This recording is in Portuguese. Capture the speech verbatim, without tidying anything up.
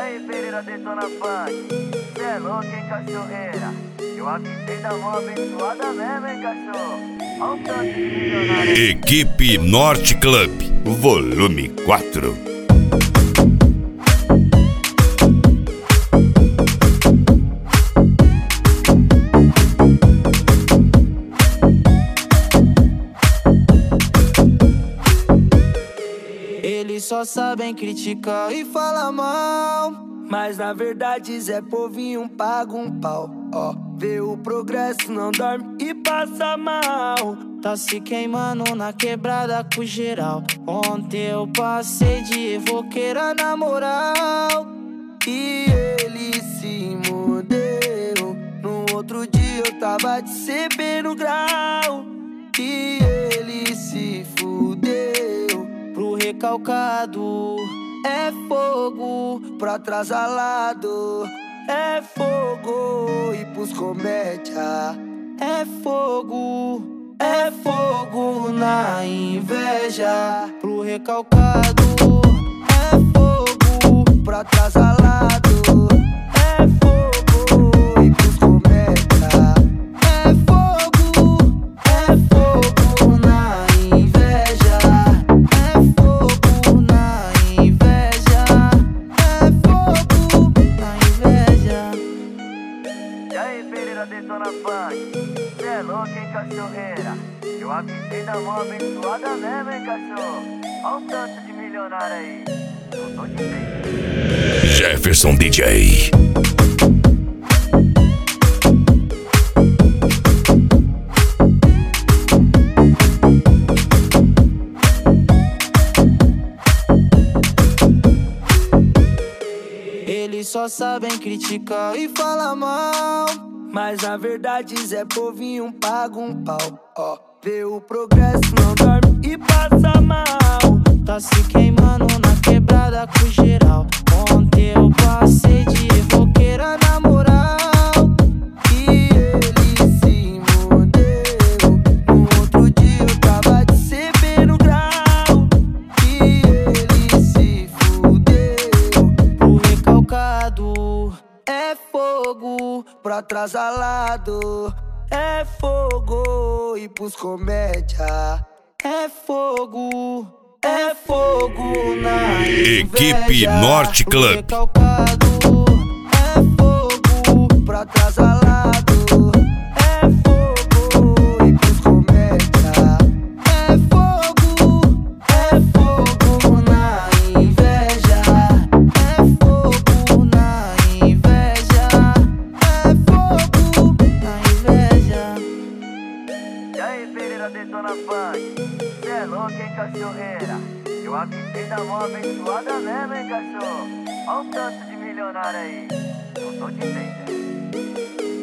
aí, Pereira detona funk. Cê é louco, hein, cachorreira? Eu avisei da mão abençoada mesmo, hein, cachorro? Olha o tanto de milionário. Equipe Norte Club, volume quatro. Eles só sabem criticar e falar mal, mas na verdade Zé Povinho paga um pau. Ó, vê o progresso, não dorme e passa mal. Tá se queimando na quebrada com geral. Ontem eu passei de evoqueira na moral e ele se mudeu. No outro dia eu tava de C P no grau e ele se fudeu. Pro recalcado é fogo, pro atrasalado é fogo, e pros comédia é fogo, é fogo na inveja. Pro recalcado é fogo, pro atrasalado é fogo, e pros comédia é fogo, é fogo na inveja. É fogo na inveja, é fogo na inveja. E aí, Pereira detona funk. Cê é louco, hein, cachorreira? Eu avisei da mão abençoada mesmo, hein, cachorro? Olha o tanto de milionário aí. Não tô te entendendo. Jefferson D J. Eles só sabem criticar e falar mal, mas na verdade Zé Povinho paga um pau. Ó, vê o progresso, não dorme e passa mal. Tá se queimando na quebrada com geral. Ontem eu passei de evoqueira na moral e ele se mudeu. No outro dia eu tava de C P no grau e ele se fudeu. Pro recalcado é fogo, pro atrasalado é fogo, e pros comédia é fogo, é fogo na inveja. Equipe Norte Club. Pro recalcado é fogo, pro atrasalado é fogo, e pros comédia é fogo, é fogo na inveja. É fogo na inveja, é fogo na inveja. E aí, Pereira detona funk. Cê é louco, hein, cachorreira? Eu avisei da mão abençoada mesmo, hein, cachorro? Olha o tanto de milionário aí. Não tô te entendendo.